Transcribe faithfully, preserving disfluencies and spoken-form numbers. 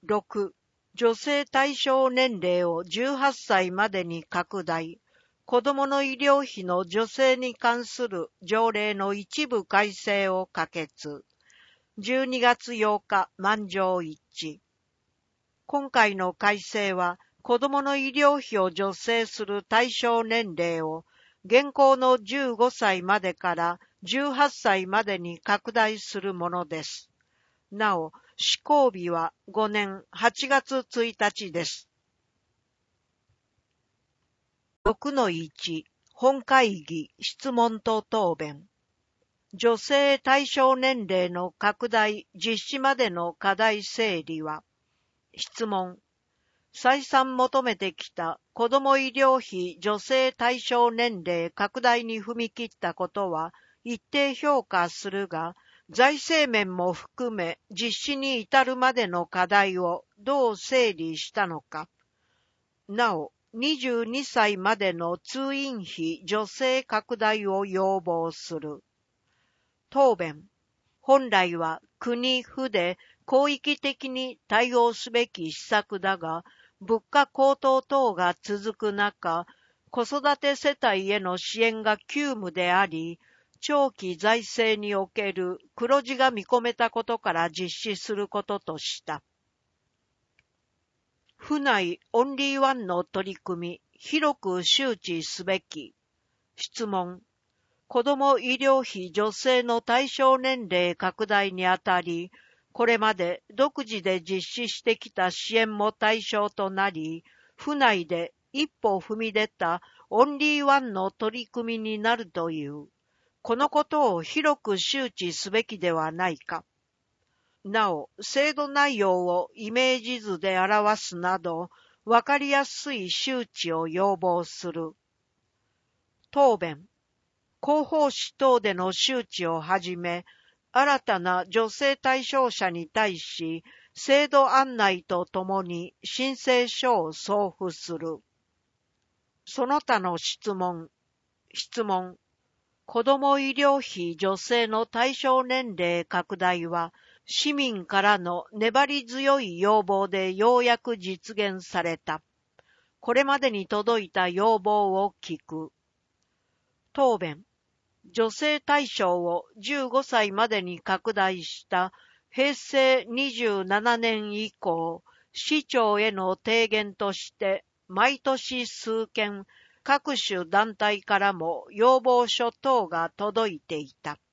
ろく、女性対象年齢をじゅうはっさいまでに拡大。子どもの医療費の助成に関する条例の一部改正を可決。じゅうにがつようか、満場一致。今回の改正は、子どもの医療費を助成する対象年齢を、現行のじゅうごさいまでからじゅうはっさいまでに拡大するものです。なお、施行日はごねんはちがつついたちです。ろくのいち、本会議質問と答弁。女性対象年齢の拡大実施までの課題整理は、質問。再三求めてきた子ども医療費助成対象年齢拡大に踏み切ったことは一定評価するが、財政面も含め実施に至るまでの課題をどう整理したのか。なお、にじゅうにさいまでの通院費助成拡大を要望する。答弁。本来は国府で広域的に対応すべき施策だが、物価高騰等が続く中、子育て世帯への支援が急務であり、長期財政における黒字が見込めたことから実施することとした。府内オンリーワンの取り組み、広く周知すべき。質問。子ども医療費助成の対象年齢拡大にあたり、これまで独自で実施してきた支援も対象となり、府内で一歩踏み出たオンリーワンの取り組みになるという。このことを広く周知すべきではないか。なお、制度内容をイメージ図で表すなど、わかりやすい周知を要望する。答弁。広報誌等での周知をはじめ、新たな助成対象者に対し、制度案内とともに申請書を送付する。その他の質問。質問。子ども医療費助成の対象年齢拡大は、市民からの粘り強い要望でようやく実現された。これまでに届いた要望を聞く。答弁。助成対象をじゅうごさいまでに拡大した平成にじゅうななねん以降、市長への提言として毎年数件各種団体からも要望書等が届いていた。